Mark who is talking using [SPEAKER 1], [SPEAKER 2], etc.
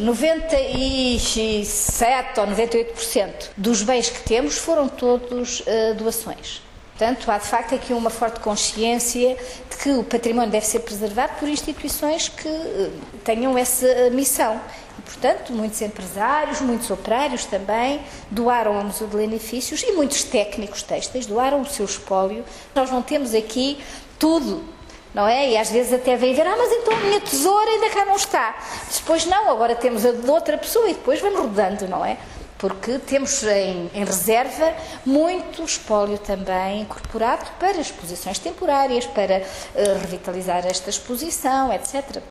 [SPEAKER 1] 97 ou 98% dos bens que temos foram todos doações. Portanto, há de facto aqui uma forte consciência de que o património deve ser preservado por instituições que tenham essa missão. E, portanto, muitos empresários, muitos operários também doaram ao Museu de Lenifícios e muitos técnicos têxteis doaram o seu espólio. Nós não temos aqui tudo, não é? E às vezes até vem ver, mas então a minha tesoura ainda cá não está. Depois não, agora temos a de outra pessoa e depois vamos rodando, não é? Porque temos em reserva muito espólio também incorporado para exposições temporárias, para revitalizar esta exposição, etc.